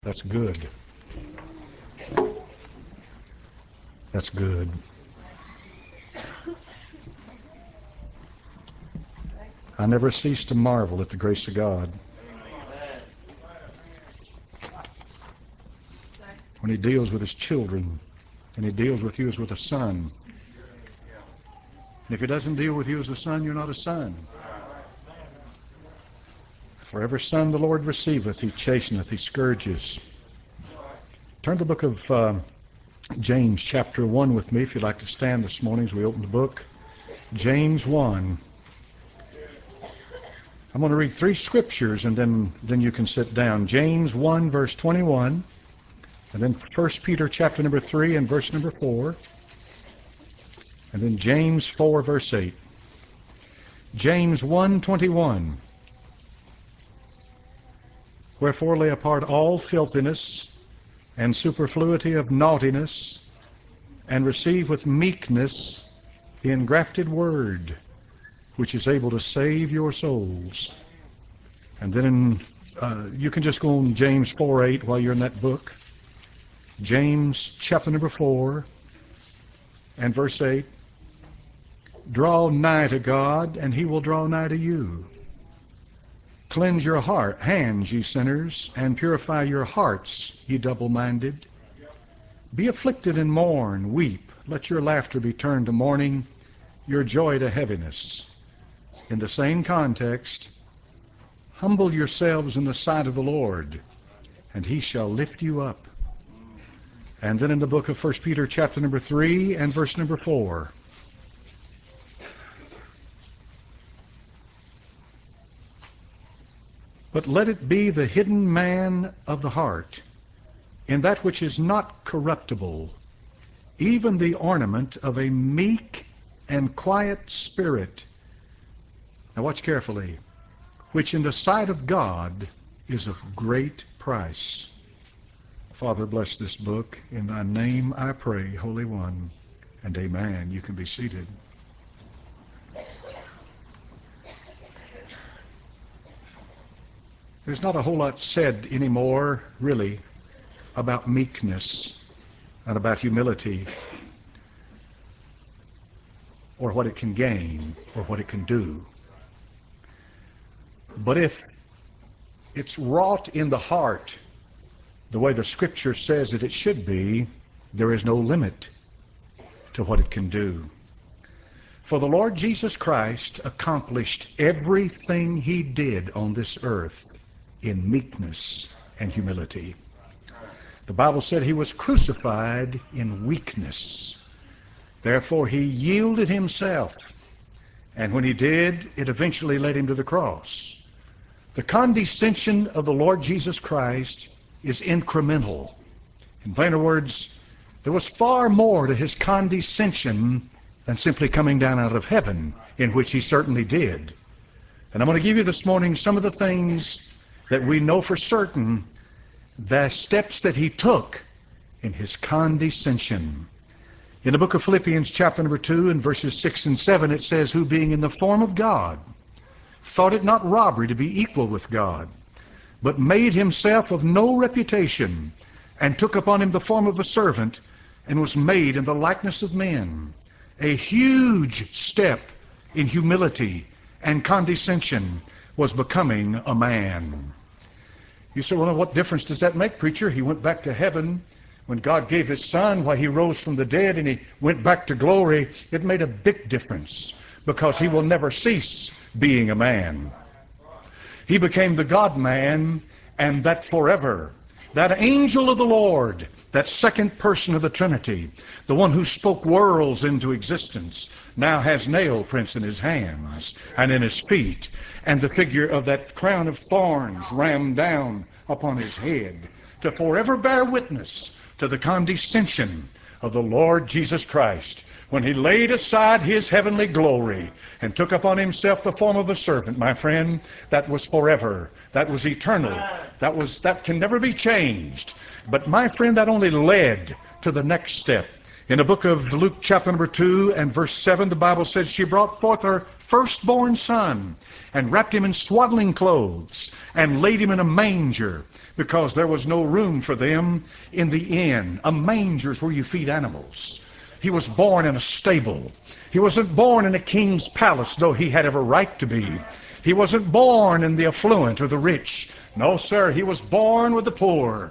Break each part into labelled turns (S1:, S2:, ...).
S1: That's good. That's good. I never cease to marvel at the grace of God. When He deals with His children, and He deals with you as with a son. And if He doesn't deal with you as a son, you're not a son. For every son the Lord receiveth, He chasteneth, He scourges. Turn to the book of James chapter 1 with me, if you'd like to stand this morning as we open the book. James 1. I'm going to read 3 scriptures, and then you can sit down. James 1, verse 21. And then 1 Peter chapter number 3 and verse number 4. And then James 4, verse 8. James 1:21. Wherefore lay apart all filthiness and superfluity of naughtiness, and receive with meekness the engrafted word, which is able to save your souls. And then you can just go on James 4:8 while you're in that book. James chapter number 4 and verse 8. Draw nigh to God, and He will draw nigh to you. Cleanse your hands, ye sinners, and purify your hearts, ye double-minded. Be afflicted and mourn, weep. Let your laughter be turned to mourning, your joy to heaviness. In the same context, humble yourselves in the sight of the Lord, and He shall lift you up. And then in the book of 1 Peter chapter number 3 and verse number 4. But let it be the hidden man of the heart, in that which is not corruptible, even the ornament of a meek and quiet spirit. Now watch carefully. Which in the sight of God is of great price. Father, bless this book. In Thy name I pray, Holy One, and amen. You can be seated. There's not a whole lot said anymore, really, about meekness and about humility, or what it can gain, or what it can do. But if it's wrought in the heart the way the Scripture says that it should be, there is no limit to what it can do. For the Lord Jesus Christ accomplished everything He did on this earth in meekness and humility. The Bible said He was crucified in weakness. Therefore He yielded Himself. And when He did, it eventually led Him to the cross. The condescension of the Lord Jesus Christ is incremental. In plainer words, there was far more to His condescension than simply coming down out of heaven, in which He certainly did. And I'm going to give you this morning some of the things that we know for certain, the steps that He took in His condescension. In the book of Philippians chapter number 2 and verses 6 and 7, it says, who being in the form of God, thought it not robbery to be equal with God, but made Himself of no reputation, and took upon Him the form of a servant, and was made in the likeness of men. A huge step in humility and condescension was becoming a man. You say, well, what difference does that make, preacher? He went back to heaven when God gave His Son, why He rose from the dead and He went back to glory. It made a big difference, because He will never cease being a man. He became the God-man, and that forever. That angel of the Lord, that second person of the Trinity, the one who spoke worlds into existence, now has nail prints in His hands and in His feet, and the figure of that crown of thorns rammed down upon His head, to forever bear witness to the condescension of the Lord Jesus Christ, when He laid aside His heavenly glory and took upon Himself the form of a servant. My friend, that was forever. That was eternal. That can never be changed. But my friend, that only led to the next step In the book of Luke chapter number 2 and verse 7, the Bible says she brought forth her firstborn son and wrapped him in swaddling clothes and laid him in a manger because there was no room for them in the inn. A manger is where you feed animals. He was born in a stable. He wasn't born in a king's palace, though he had every right to be. He wasn't born in the affluent or the rich. No, sir, he was born with the poor.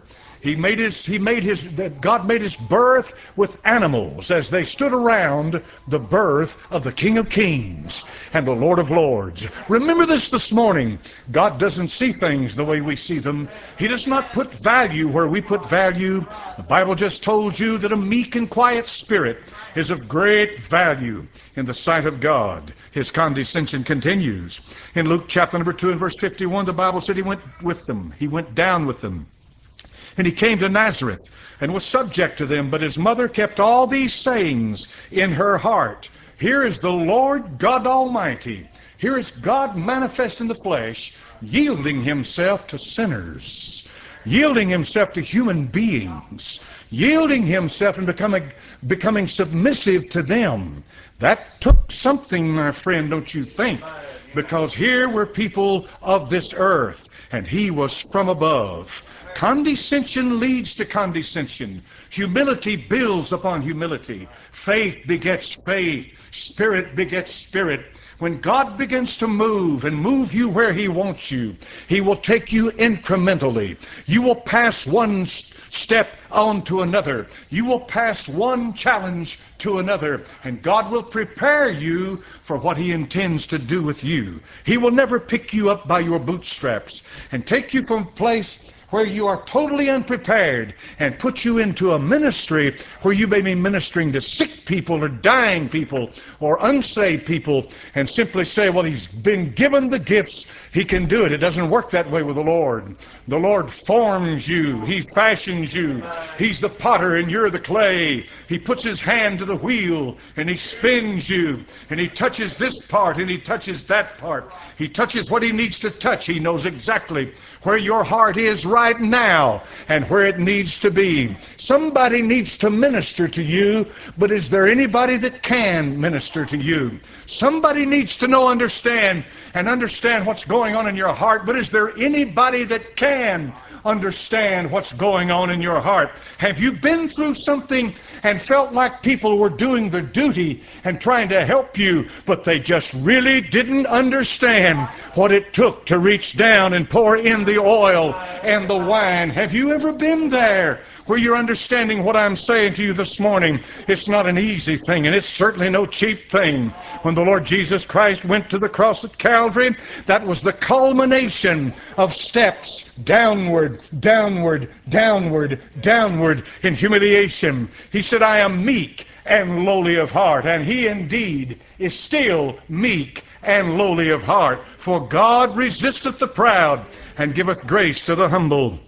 S1: God made his birth with animals as they stood around the birth of the King of Kings and the Lord of Lords. Remember this morning. God doesn't see things the way we see them. He does not put value where we put value. The Bible just told you that a meek and quiet spirit is of great value in the sight of God. His condescension continues. In Luke chapter number 2 and verse 51, the Bible said he went with them. He went down with them. And he came to Nazareth and was subject to them, but his mother kept all these sayings in her heart. Here is the Lord God Almighty. Here is God manifest in the flesh, yielding himself to sinners, yielding himself to human beings, yielding himself and becoming submissive to them. That took something, my friend, don't you think? Because here were people of this earth, and he was from above. Condescension leads to condescension. Humility builds upon humility. Faith begets faith. Spirit begets spirit. When God begins to move and move you where he wants you, he will take you incrementally. You will pass one step on to another. You will pass one challenge to another, and God will prepare you for what he intends to do with you. He will never pick you up by your bootstraps and take you from a place where you are totally unprepared and put you into a ministry where you may be ministering to sick people or dying people or unsaved people and simply say, well, he's been given the gifts, he can do it. It doesn't work that way with the Lord. The Lord forms you. He fashions you. He's the potter and you're the clay. He puts his hand to the wheel and he spins you, and he touches this part and he touches that part. He touches what he needs to touch. He knows exactly where your heart is right now and where it needs to be. Somebody needs to minister to you, but is there anybody that can minister to you? Somebody needs to understand what's going on in your heart, but is there anybody that can understand what's going on in your heart? Have you been through something and felt like people were doing their duty and trying to help you, but they just really didn't understand what it took to reach down and pour in the oil and the wine? Have you ever been there where you're understanding what I'm saying to you this morning? It's not an easy thing, and it's certainly no cheap thing. When the Lord Jesus Christ went to the cross at Calvary, that was the culmination of steps downward, downward, downward, downward in humiliation. He said, I am meek and lowly of heart. And he indeed is still meek and lowly of heart. For God resisteth the proud and giveth grace to the humble.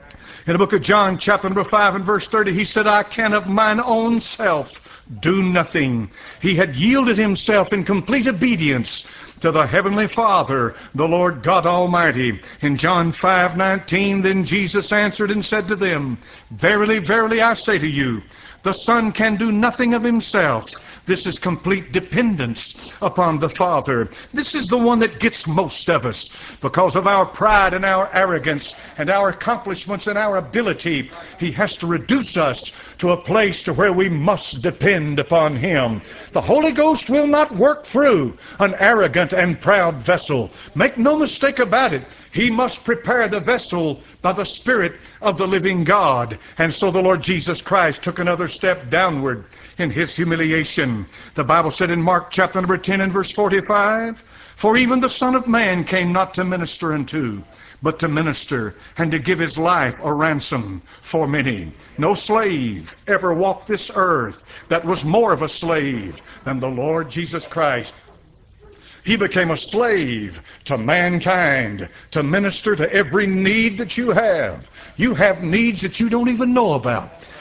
S1: In the book of John, chapter number 5 and verse 30, he said, I can of mine own self do nothing. He had yielded himself in complete obedience to the Heavenly Father, the Lord God Almighty. In John 5:19, then Jesus answered and said to them, Verily, verily, I say to you, the Son can do nothing of himself. This is complete dependence upon the Father. This is the one that gets most of us because of our pride and our arrogance and our accomplishments and our ability. He has to reduce us to a place to where we must depend upon him. The Holy Ghost will not work through an arrogant and proud vessel. Make no mistake about it. He must prepare the vessel by the Spirit of the living God. And so the Lord Jesus Christ took another step downward in his humiliation. The Bible said in Mark chapter number 10 and verse 45, For even the Son of Man came not to minister unto, but to minister and to give his life a ransom for many. No slave ever walked this earth that was more of a slave than the Lord Jesus Christ. He became a slave to mankind to minister to every need that you have. You have needs that you don't even know about.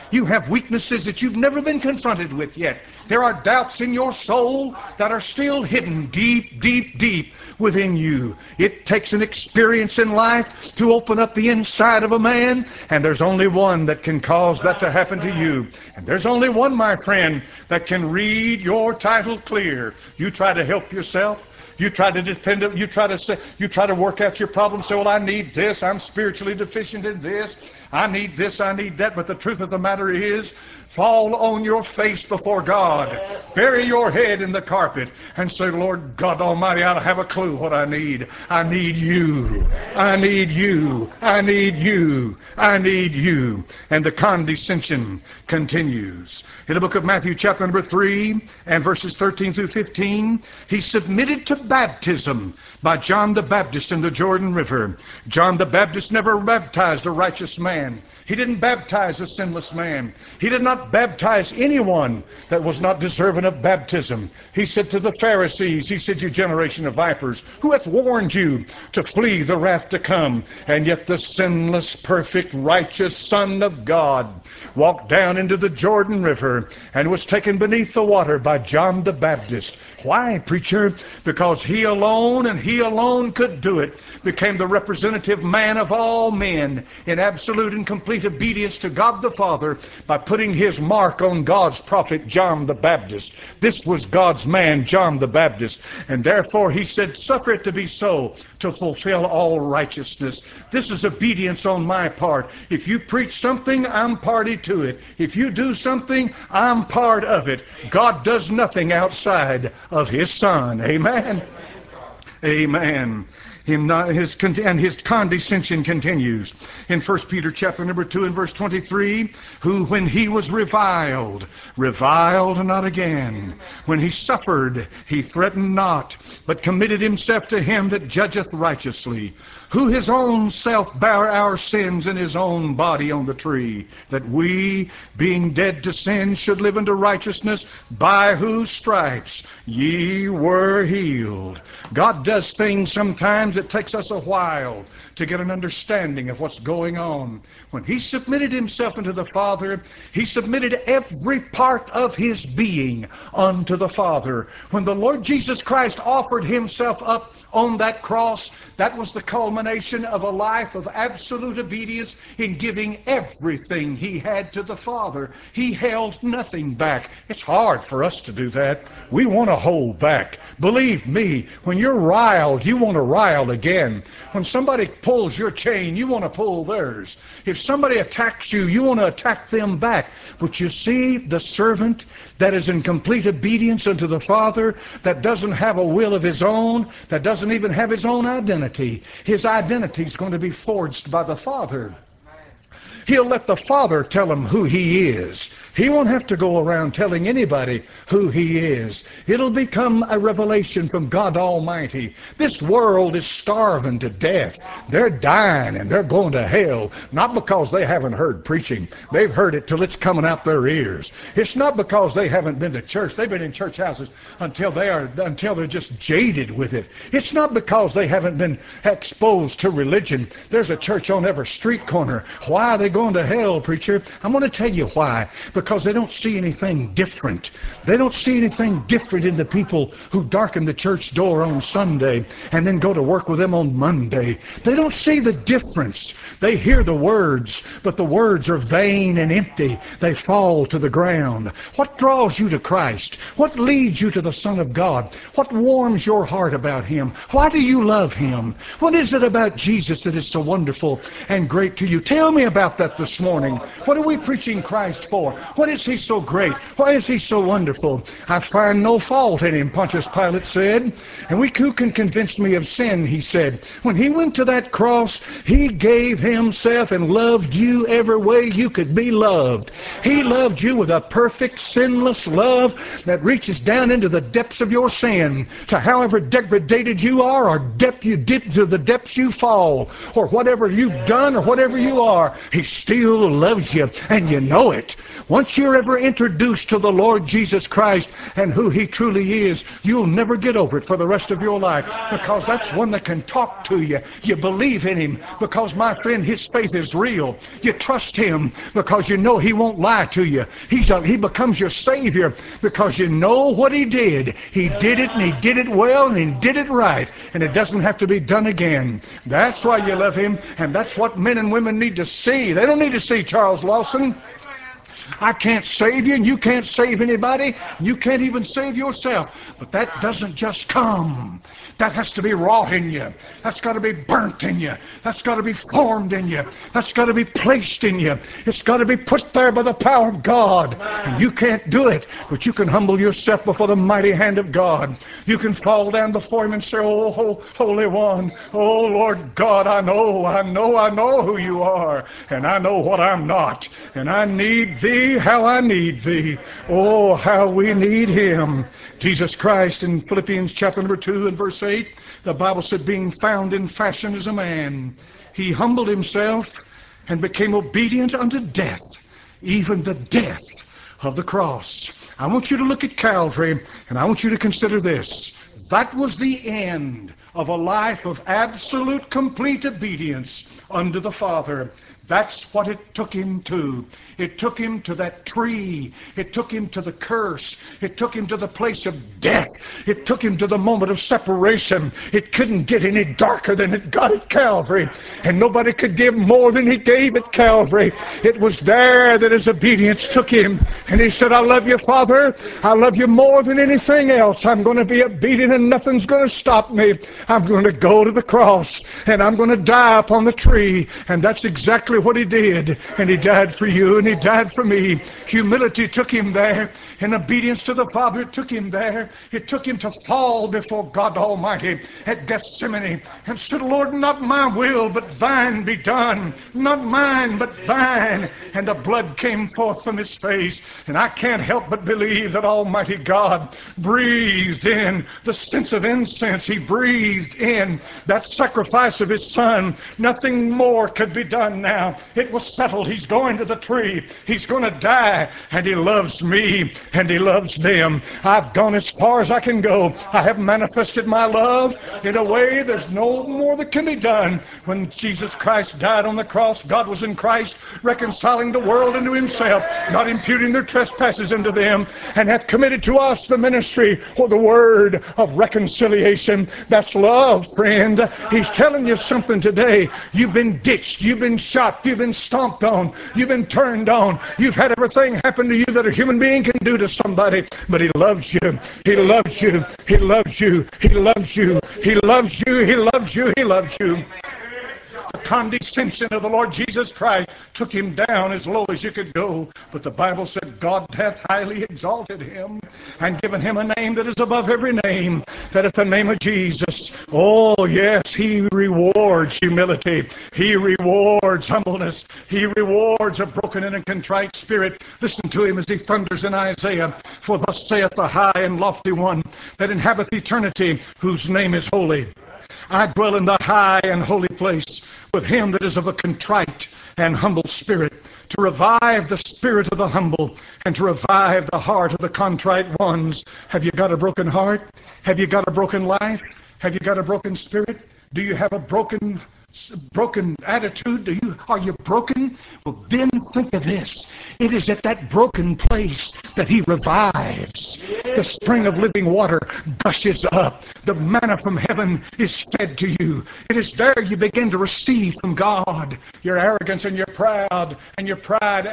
S1: You have weaknesses that you've never been confronted with yet. There are doubts in your soul that are still hidden deep, deep, deep within you. It takes an experience in life to open up the inside of a man, and there's only one that can cause that to happen to you. And there's only one, my friend, that can read your title clear. You try to help yourself. You try to depend. You try to work out your problem. Say, well, I need this. I'm spiritually deficient in this. I need this. I need that. But the truth of the matter is, fall on your face before God. Bury your head in the carpet and say, Lord God Almighty, I don't have a clue what I need. I need you. I need you. I need you. I need you. And the condescension continues. In the book of Matthew chapter number 3 and verses 13 through 15, he submitted to baptism by John the Baptist in the Jordan River. John the Baptist never baptized a righteous man. He didn't baptize a sinless man. He did not baptize anyone that was not deserving of baptism. He said to the Pharisees, he said, you generation of vipers, who hath warned you to flee the wrath to come? And yet the sinless, perfect, righteous Son of God walked down into the Jordan River and was taken beneath the water by John the Baptist. Why, preacher? Because he alone, and he alone could do it, became the representative man of all men in absolute and complete obedience to God the Father by putting his mark on God's prophet John the Baptist. This was God's man, John the Baptist, and therefore he said, suffer it to be so, to fulfill all righteousness. This is obedience on my part. If you preach something, I'm party to it. If you do something, I'm part of it. God does nothing outside of his Son. Amen. Amen. His condescension continues in 1 Peter chapter number 2 and verse 23, who when he was reviled not again. When he suffered, he threatened not, but committed himself to him that judgeth righteously, who his own self bare our sins in his own body on the tree, that we, being dead to sin, should live unto righteousness, by whose stripes ye were healed. God does things sometimes it takes us a while to get an understanding of what's going on. When he submitted himself unto the Father, he submitted every part of his being unto the Father. When the Lord Jesus Christ offered himself up on that cross, that was the culmination of a life of absolute obedience in giving everything he had to the Father. He held nothing back. It's hard for us to do that. We want to hold back. Believe me, when you're riled, you want to rile again. When somebody pulls your chain, you want to pull theirs. If somebody attacks you, you want to attack them back. But you see, the servant that is in complete obedience unto the Father, that doesn't have a will of his own, that doesn't even have his own identity. His identity is going to be forged by the Father. He'll let the Father tell him who he is. He won't have to go around telling anybody who he is. It'll become a revelation from God Almighty. This world is starving to death. They're dying and they're going to hell, not because they haven't heard preaching. They've heard it till it's coming out their ears. It's not because they haven't been to church. They've been in church houses until they're just jaded with it. It's not because they haven't been exposed to religion. There's a church on every street corner. Why are they going to hell, preacher? I'm going to tell you why. Because they don't see anything different. They don't see anything different in the people who darken the church door on Sunday and then go to work with them on Monday. They don't see the difference. They hear the words, but the words are vain and empty. They fall to the ground. What draws you to Christ? What leads you to the Son of God? What warms your heart about him? Why do you love him? What is it about Jesus that is so wonderful and great to you? Tell me about that this morning. What are we preaching Christ for? What is he so great? Why is he so wonderful? I find no fault in him, Pontius Pilate said. And who can convince me of sin, he said. When he went to that cross, he gave himself and loved you every way you could be loved. He loved you with a perfect, sinless love that reaches down into the depths of your sin, to however degraded you are, or you dip to the depths you fall, or whatever you've done or whatever you are. He still loves you, and you know it. Once you're ever introduced to the Lord Jesus Christ and who he truly is, you'll never get over it for the rest of your life, because that's one that can talk to you. You believe in him because, my friend, his faith is real. You trust him because you know he won't lie to you. He becomes your Savior because you know what He did. He did it, and He did it well, and He did it right, and it doesn't have to be done again. That's why you love Him, and that's what men and women need to see. They don't need to see Charles Lawson. I can't save you, and you can't save anybody. You can't even save yourself. But that doesn't just come. That has to be wrought in you. That's got to be burnt in you. That's got to be formed in you. That's got to be placed in you. It's got to be put there by the power of God. And you can't do it, but you can humble yourself before the mighty hand of God. You can fall down before Him and say, "Oh, Holy One, oh Lord God, I know who You are, and I know what I'm not, and I need Thee, how I need Thee. Oh, how we need Him." Jesus Christ in Philippians chapter number 2 and verse 8, the Bible said, being found in fashion as a man, He humbled Himself and became obedient unto death, even the death of the cross. I want you to look at Calvary, and I want you to consider this. That was the end of a life of absolute, complete obedience unto the Father. That's what it took Him to. It took Him to that tree. It took Him to the curse. It took Him to the place of death. It took Him to the moment of separation. It couldn't get any darker than it got at Calvary. And nobody could give more than He gave at Calvary. It was there that His obedience took Him. And He said, I love You, Father. I love You more than anything else. I'm going to be obedient and nothing's going to stop me. I'm going to go to the cross and I'm going to die upon the tree. And that's exactly what He did. And He died for you and He died for me. Humility took Him there. In obedience to the Father, it took Him there. It took Him to fall before God Almighty at Gethsemane and said, Lord, not my will, but Thine be done. Not mine, but Thine. And the blood came forth from His face. And I can't help but believe that Almighty God breathed in the sense of incense. He breathed in that sacrifice of His Son. Nothing more could be done now. It was settled. He's going to the tree. He's going to die. And He loves me and He loves them. I've gone as far as I can go. I have manifested my love in a way there's no more that can be done. When Jesus Christ died on the cross, God was in Christ reconciling the world unto Himself, not imputing their trespasses unto them, and hath committed to us the ministry or the word of reconciliation. That's love, friend. He's telling you something today. You've been ditched. You've been shot. You've been stomped on. You've been turned on. You've had everything happen to you that a human being can do to somebody. But He loves you. He loves you. He loves you. He loves you. He loves you. He loves you. He loves you. The condescension of the Lord Jesus Christ took Him down as low as you could go. But the Bible said God hath highly exalted Him and given Him a name that is above every name, that at the name of Jesus, oh yes, He rewards humility. He rewards humbleness. He rewards a broken and a contrite spirit. Listen to Him as He thunders in Isaiah. For thus saith the high and lofty one that inhabiteth eternity, whose name is holy. I dwell in the high and holy place with him that is of a contrite and humble spirit, to revive the spirit of the humble and to revive the heart of the contrite ones. Have you got a broken heart? Have you got a broken life? Have you got a broken spirit? Do you have a broken attitude? Are you broken? Well, then think of this. It is at that broken place that He revives. The spring of living water gushes up. The manna from heaven is fed to you. It is there you begin to receive from God. Your arrogance and your pride and your pride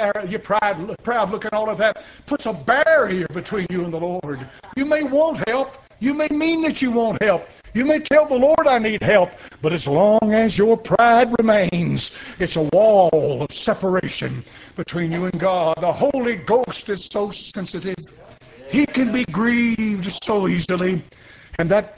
S1: look and all of that puts a barrier between you and the Lord. You may want help. You may mean that you want help. You may tell the Lord, I need help. But as long as your pride remains, it's a wall of separation between you and God. The Holy Ghost is so sensitive. He can be grieved so easily. And that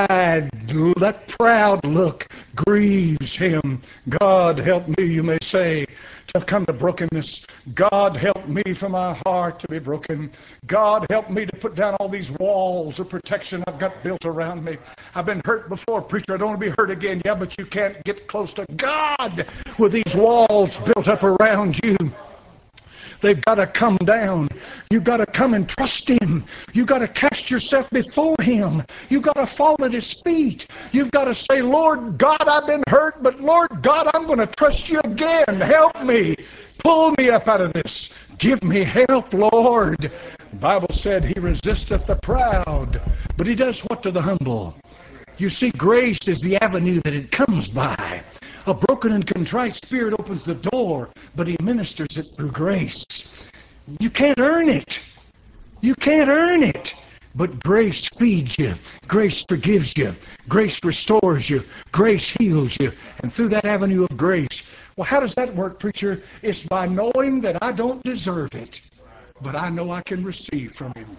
S1: proud look grieves Him. God help me, you may say, to come to brokenness. God help me for my heart to be broken. God help me to put down all these walls of protection I've got built around me. I've been hurt before, preacher. I don't want to be hurt again. Yeah, but you can't get close to God with these walls built up around you. They've got to come down. You've got to come and trust Him. You've got to cast yourself before Him. You've got to fall at His feet. You've got to say, Lord God, I've been hurt, but Lord God, I'm going to trust You again. Help me. Pull me up out of this. Give me help, Lord. The Bible said he resisteth the proud, but he does what to the humble? You see, grace is the avenue that it comes by. A broken and contrite spirit opens the door, but he ministers it through grace. You can't earn it. You can't earn it. But grace feeds you. Grace forgives you. Grace restores you. Grace heals you. And through that avenue of grace, well, how does that work, preacher? It's by knowing that I don't deserve it, but I know I can receive from him.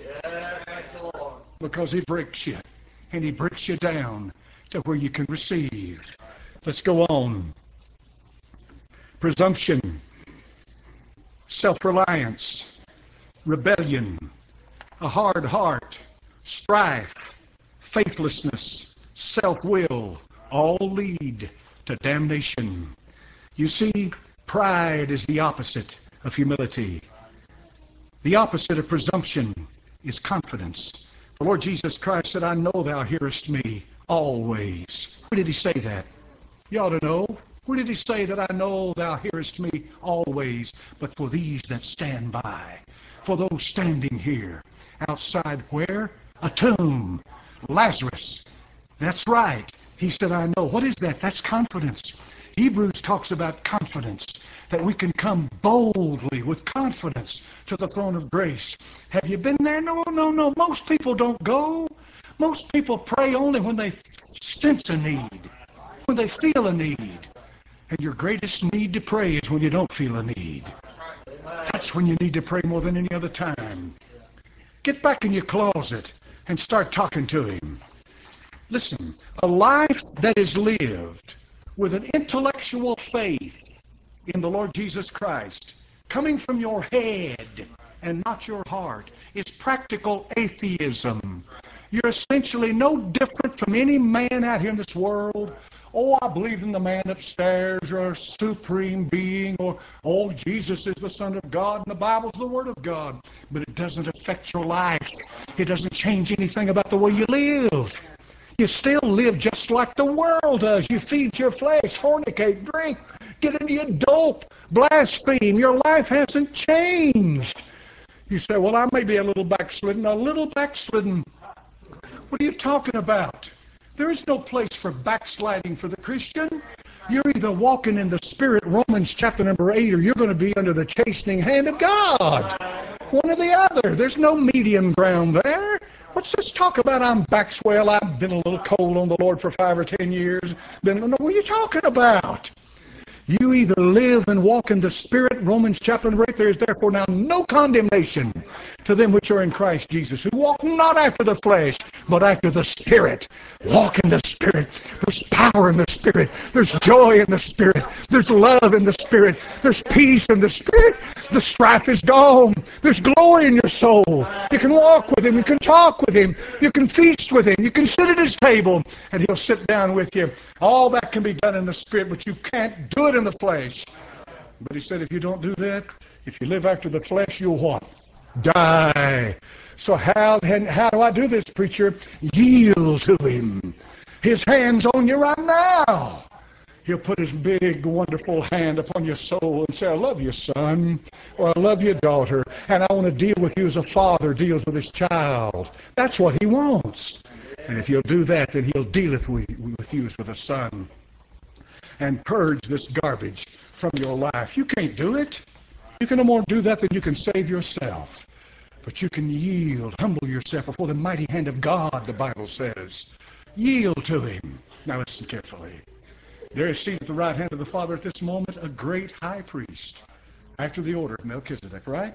S1: Because he breaks you, and he breaks you down to where you can receive. Let's go on. Presumption, self-reliance, rebellion, a hard heart, strife, faithlessness, self-will, all lead to damnation. You see, pride is the opposite of humility. The opposite of presumption is confidence. The Lord Jesus Christ said, I know thou hearest me always. Where did he say that? You ought to know. Where did he say that I know thou hearest me always, but for these that stand by? For those standing here, outside where? A tomb. Lazarus. That's right. He said, I know. What is that? That's confidence. Hebrews talks about confidence, that we can come boldly with confidence to the throne of grace. Have you been there? No. Most people don't go. Most people pray only when they sense a need, when they feel a need. And your greatest need to pray is when you don't feel a need. That's when you need to pray more than any other time. Get back in your closet and start talking to him. Listen, a life that is lived with an intellectual faith in the Lord Jesus Christ, coming from your head and not your heart, is practical atheism. You're essentially no different from any man out here in this world. Oh, I believe in the man upstairs, or a supreme being, or, oh, Jesus is the Son of God, and the Bible's the Word of God. But it doesn't affect your life. It doesn't change anything about the way you live. You still live just like the world does. You feed your flesh, fornicate, drink, get into your dope, blaspheme. Your life hasn't changed. You say, well, I may be a little backslidden. A little backslidden. What are you talking about? There is no place for backsliding for the Christian. You're either walking in the Spirit, Romans chapter number 8, or you're going to be under the chastening hand of God. One or the other. There's no medium ground there. What's this talk about? I'm backswell. I've been a little cold on the Lord for 5 or 10 years. What are you talking about? You either live and walk in the Spirit, Romans chapter number 8, there is therefore now no condemnation to them which are in Christ Jesus, who walk not after the flesh, but after the Spirit. Walk in the Spirit. There's power in the Spirit. There's joy in the Spirit. There's love in the Spirit. There's peace in the Spirit. The strife is gone. There's glory in your soul. You can walk with Him. You can talk with Him. You can feast with Him. You can sit at His table, and He'll sit down with you. All that can be done in the Spirit, but you can't do it in the flesh. But He said, if you don't do that, if you live after the flesh, you'll what? Die. So how do I do this, preacher? Yield to Him. His hand's on you right now. He'll put His big, wonderful hand upon your soul and say, I love you, son, or I love you, daughter, and I want to deal with you as a father deals with his child. That's what He wants. And if you'll do that, then He'll deal with you as with a son and purge this garbage from your life. You can't do it. You can no more do that than you can save yourself. But you can yield, humble yourself before the mighty hand of God, the Bible says. Yield to Him. Now listen carefully. There is seated at the right hand of the Father at this moment a great high priest, after the order of Melchizedek, right?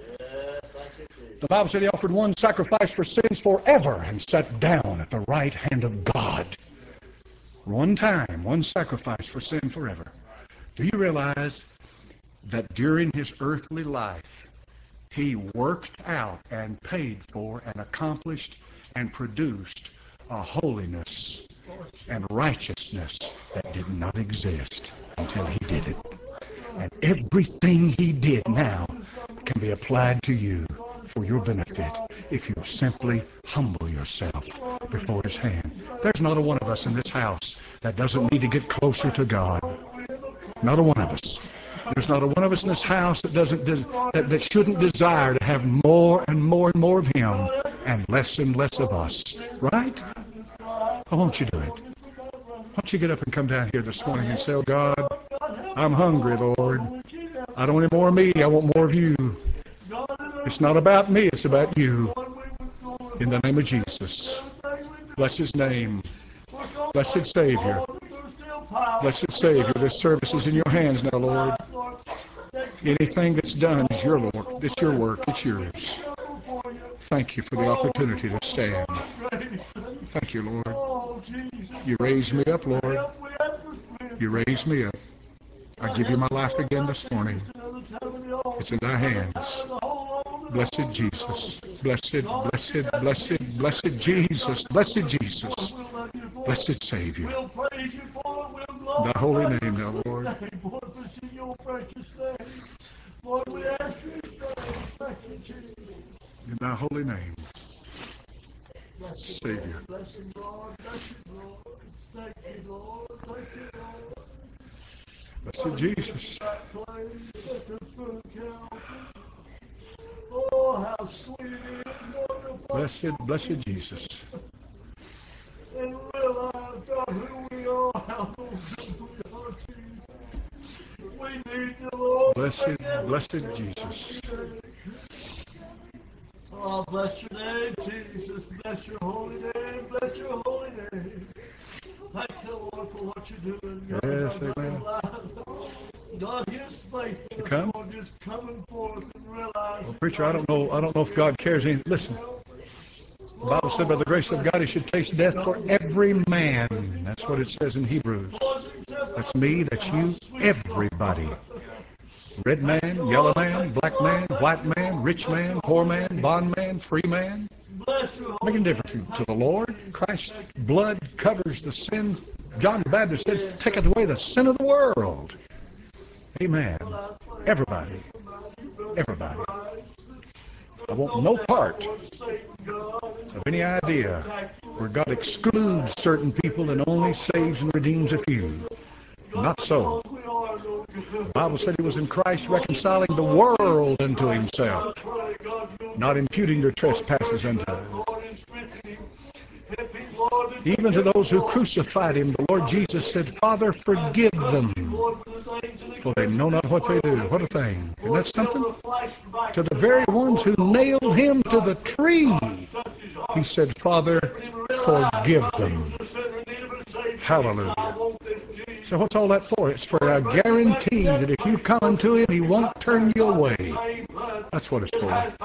S1: The Bible said He offered one sacrifice for sins forever and sat down at the right hand of God. One time, one sacrifice for sin forever. Do you realize that during His earthly life, He worked out and paid for and accomplished and produced a holiness and righteousness that did not exist until He did it. And everything He did now can be applied to you for your benefit if you simply humble yourself before His hand. There's not a one of us in this house that doesn't need to get closer to God. Not a one of us. There's not a one of us in this house that shouldn't desire to have more and more and more of Him and less of us. Right? Oh, won't you do it? Why don't you get up and come down here this morning and say, "Oh God, I'm hungry, Lord. I don't want any more of me. I want more of you. It's not about me. It's about you." In the name of Jesus. Bless His name. Blessed Savior. Blessed Savior, this service is in your hands now, Lord. Anything that's done is your Lord. It's your work. It's yours. Thank you for the opportunity to stand. Thank you, Lord. You raised me up, Lord. You raised me up. I give you my life again this morning. It's in thy hands. Blessed Jesus. Blessed, blessed, blessed, blessed Jesus. Blessed Jesus. Blessed Savior. In thy holy name now, Lord. In thy holy name. Savior. Blessed Jesus. Blessed, blessed Jesus. And realize who we are, how we are, Jesus. We need you, Lord. Blessed, blessed Jesus. Oh, bless your name, Jesus. Bless your holy name. Bless your holy name. Thank you, Lord, for what you're doing. God, yes, amen. God, His faithfulness, come? Lord, is coming forth and realizing. Well, preacher, I don't know if God cares anything. Listen. The Bible said by the grace of God He should taste death for every man. That's what it says in Hebrews. That's me, that's you, everybody. Red man, yellow man, black man, white man, rich man, poor man, bond man, free man. Making a difference to the Lord. Christ's blood covers the sin. John the Baptist said, "Taketh away the sin of the world." Amen. Everybody. Everybody. I want no part of any idea where God excludes certain people and only saves and redeems a few. Not so. The Bible said He was in Christ reconciling the world unto Himself, not imputing their trespasses unto them. Even to those who crucified Him, the Lord Jesus said, "Father, forgive them, for they know not what they do." What a thing. Isn't that something? To the very ones who nailed Him to the tree, He said, "Father, forgive them." Hallelujah. So what's all that for? It's for a guarantee that if you come unto Him, He won't turn you away. That's what it's for.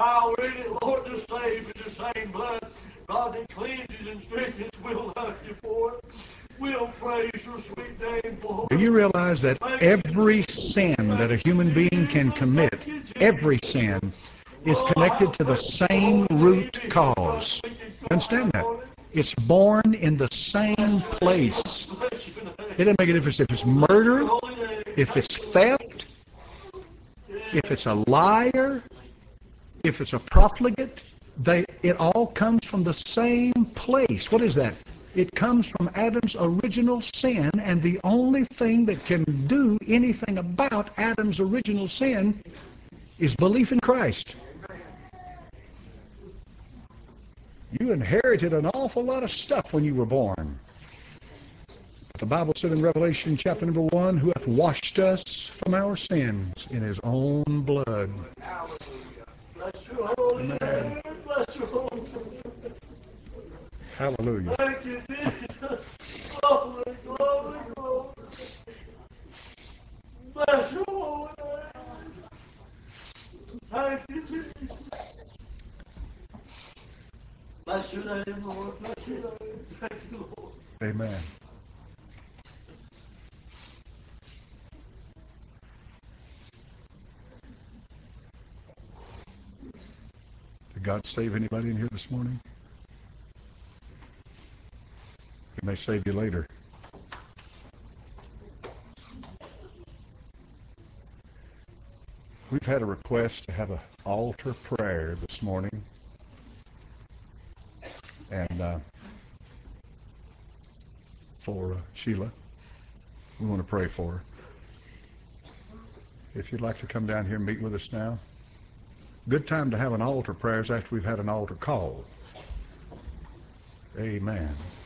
S1: God that cleanses and strengthens, we'll love you for it. We'll praise your sweet name for it. Do you realize that every sin that a human being can commit, every sin, is connected to the same root cause? Understand that? It's born in the same place. It doesn't make a difference if it's murder, if it's theft, if it's a liar, if it's a profligate. It all comes from the same place. What is that? It comes from Adam's original sin, and the only thing that can do anything about Adam's original sin is belief in Christ. You inherited an awful lot of stuff when you were born. The Bible said in Revelation chapter number 1, "Who hath washed us from our sins in His own blood." Bless your holy name. Bless your holy name. Hallelujah. Thank you, Jesus. Glory, glory, glory. Bless your holy name. Thank you, Jesus. Bless your name, Lord. Bless your name. Thank you, Lord. Amen. Did God save anybody in here this morning? He may save you later. We've had a request to have an altar prayer this morning. And for Sheila. We want to pray for her. if you'd like to come down here and meet with us now. Good time to have an altar prayer is after we've had an altar call. Amen.